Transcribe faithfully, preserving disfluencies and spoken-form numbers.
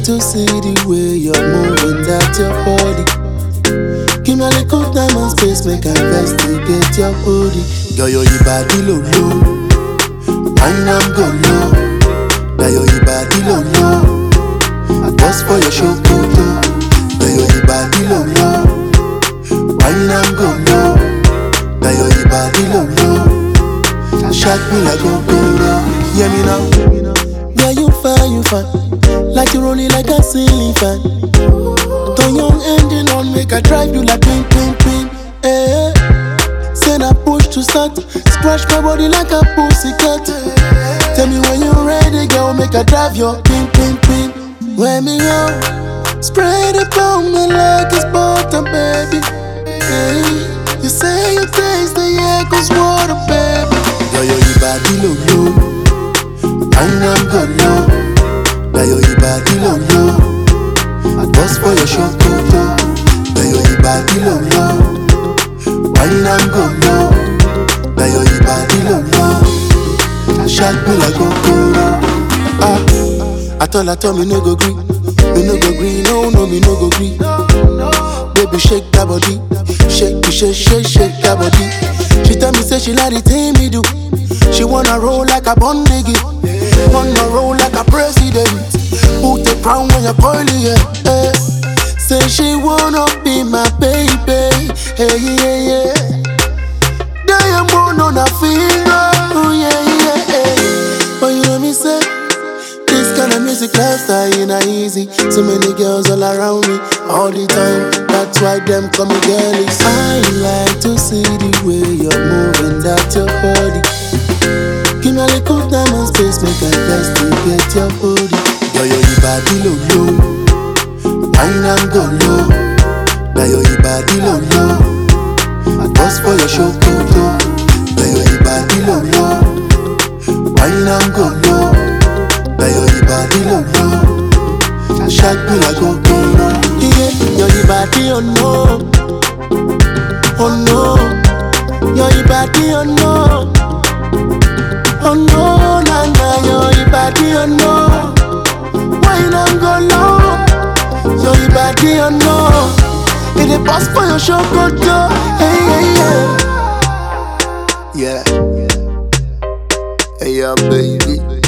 to see the way you're moving that your body. Give me a little time and space, make I investigate your body. Girl, your body low low, wine and go low. Girl, your body low low, I bust for your show photo. Girl, your body low low, wine and go low. Girl, your body low low, shot me like a go-go. Hear me now. Yeah, you fine, you fine, like you rolling like a ceiling fan. Turn your engine on, make I drive you like ping, ping, ping. Eh, send a push to start, scratch my body like a pussycat. Tell me when you're ready, girl, make I drive your ping, ping, ping. When me out, spread it on me like it's butter, baby. Hey, you say you taste the air, cause water, baby. Girl, your body low low, wine and go low. Girl, your body low low, I bust for your short photo. Girl, your body low low, wine and go low. Girl, your body low low, shot me like a go-go. Ah, I told her, told me no go green, me no go green, no, no, me no go green. Baby, shake that body, shake, shake, shake, shake that body. She tell me, say she like the thing me do. She wanna roll like a bun nigga, wanna roll like a president. Put the crown when you're curly, yeah, yeah. Say she wanna be my baby, hey, yeah, yeah. Diamond on her finger, oh, yeah, yeah, yeah. But you know me say, this kind of music lifestyle ain't not easy. So many girls all around me, all the time. That's why them call me girlies. I like to see the way you're moving that your body. Give me a little time and space, make I investigate your body. Girl, your body low low, wine and go low. Girl, your body low low, I bust for your show photo. Girl, your body low low, wine and go low. Girl, your body low low, shot me like a go-go. Yeah, your body oh no, oh no. Your body oh no, oh no, nah, nah. Your body oh no, wine and go low. Your body oh no, it is boss for your show photo. Hey, hey, yeah, yeah, hey, yeah, baby.